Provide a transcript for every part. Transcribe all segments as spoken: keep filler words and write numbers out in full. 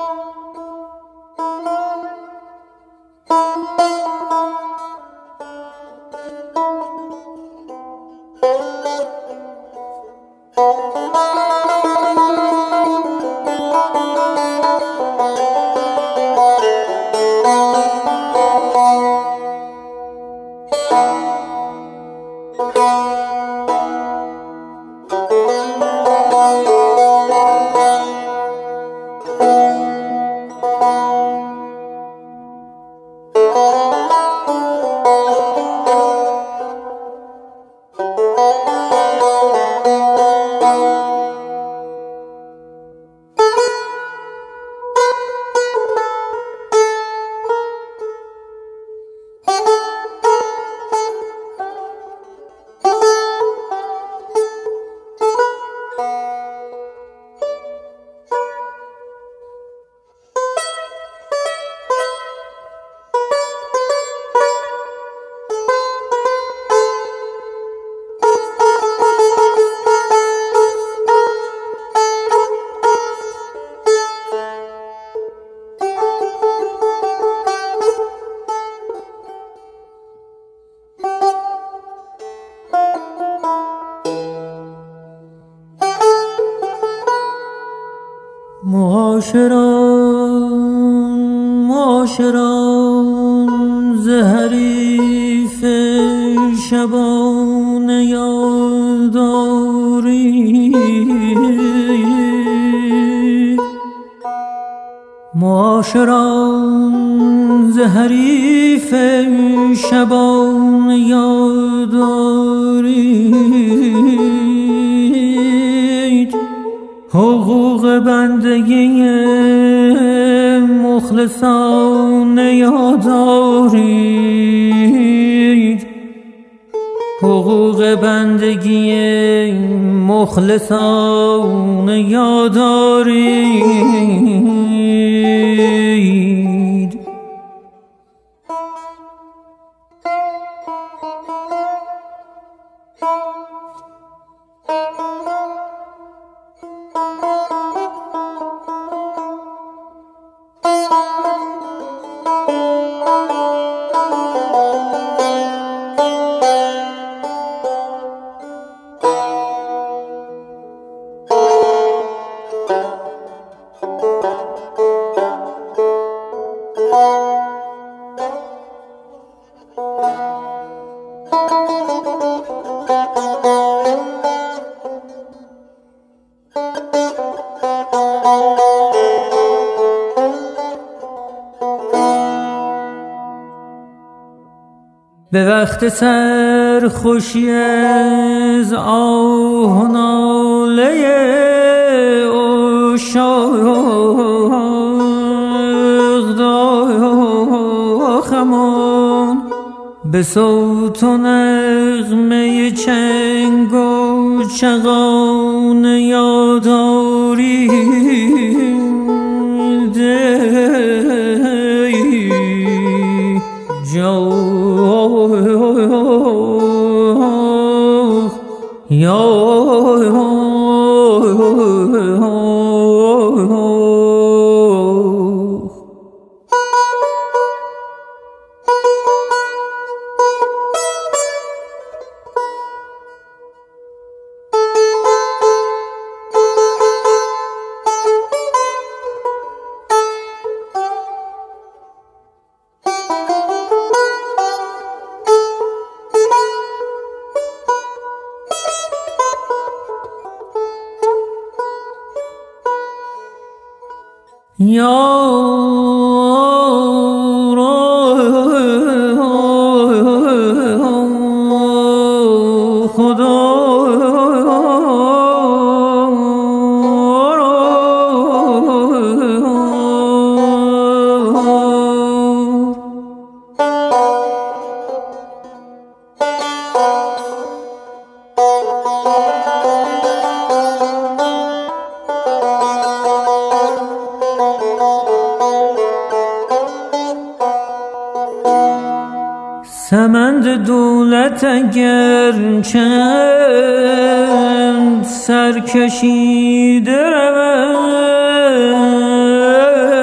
معاشران معاشران ز حریف شبان یاداری معاشران ز حریف شبان یاداری حقوق بندگی مخلصان یادارید حقوق بندگی مخلصان یادارید به وقت سرخوشی از آه و ناله عشاق داغمان به صوت و نغمه چنگ و چغان یاداری جو سمند دولت اگر چند سرکشیده رود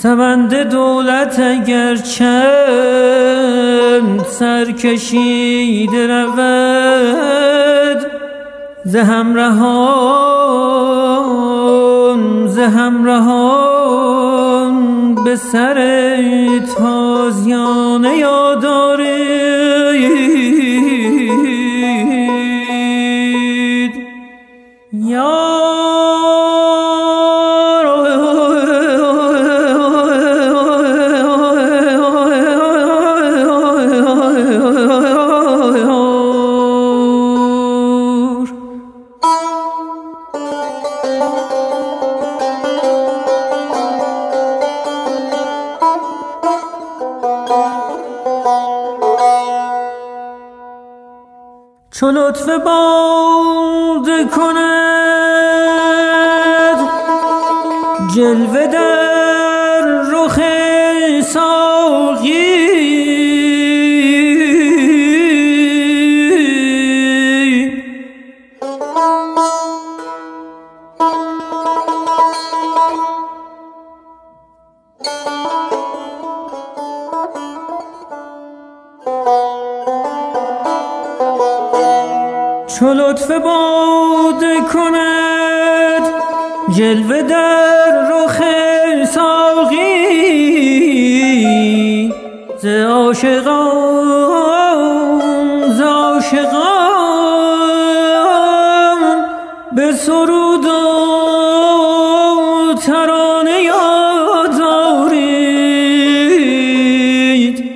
سمند دولت اگر چند سرکشیده رود، ز همرهان ز همرهان به سر تازیانه یاد آرید. یا چو لطف باده کند جلوه در رخ ساقی، چو لطف باده کند جلوه در رخ ساقی، ز عاشقان ز عاشقان به سرود و ترانه یاد آرید.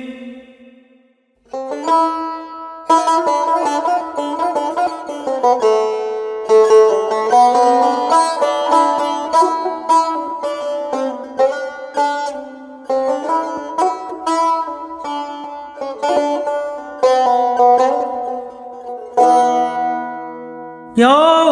یا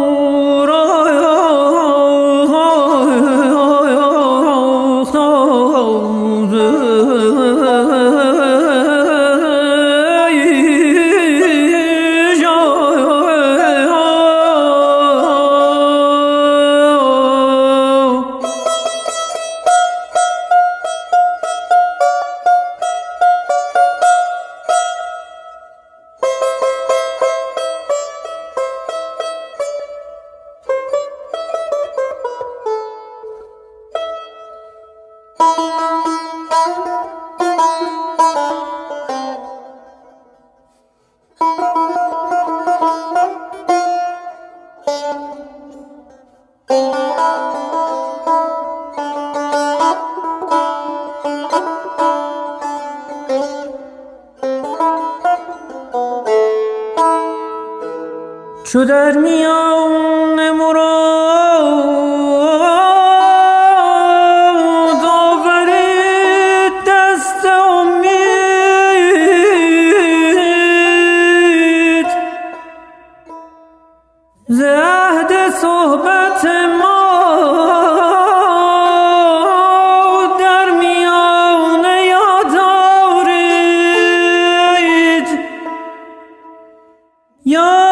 چو در میان مراد آورید دست امید، ز عهد صحبت ما در میان یاد آرید. یا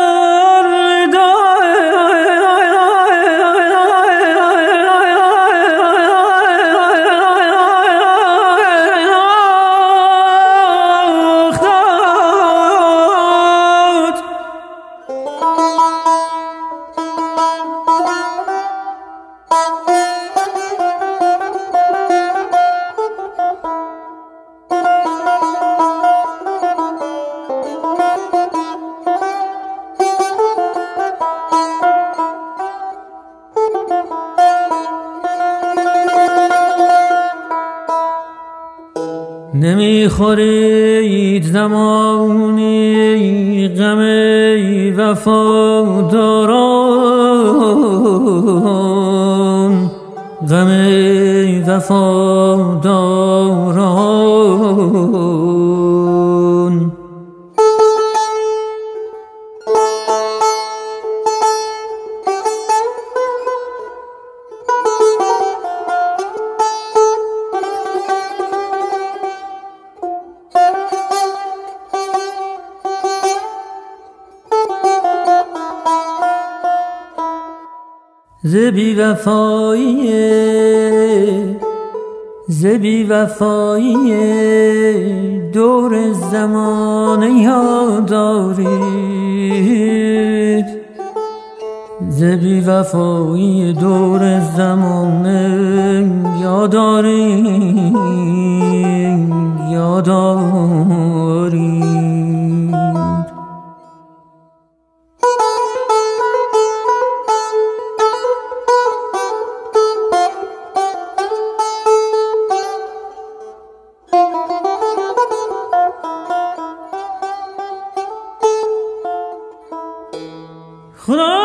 نمیخورید زمانی غم وفاداران، غم وفاداران. ز بی وفایی ز بی وفایی دور زمان یاد دارید، ز بی وفایی دور زمان یاد دارید، یاد دارید. خدا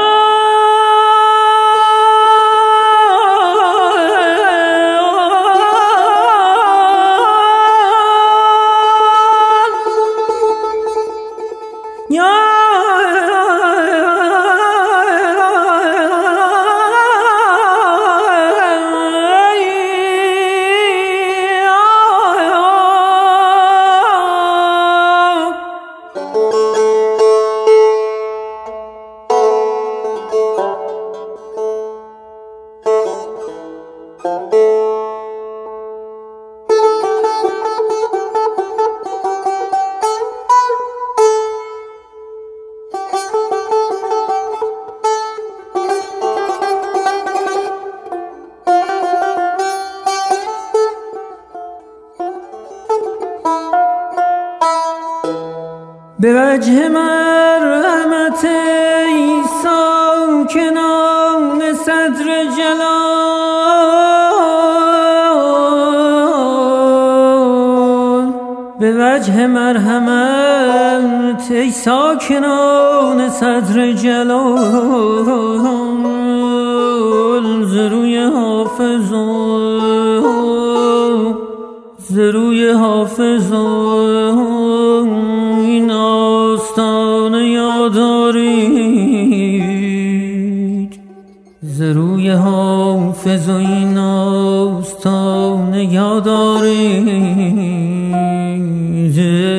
به وجه مرحمت ای ساکنان صدر جلال، به وجه مرحمت ای ساکنان صدر جلال، ز روی حافظان ز روی حافظان این آستانه یاد دارید، ز روی حافظ و این آستانه یاد دارید.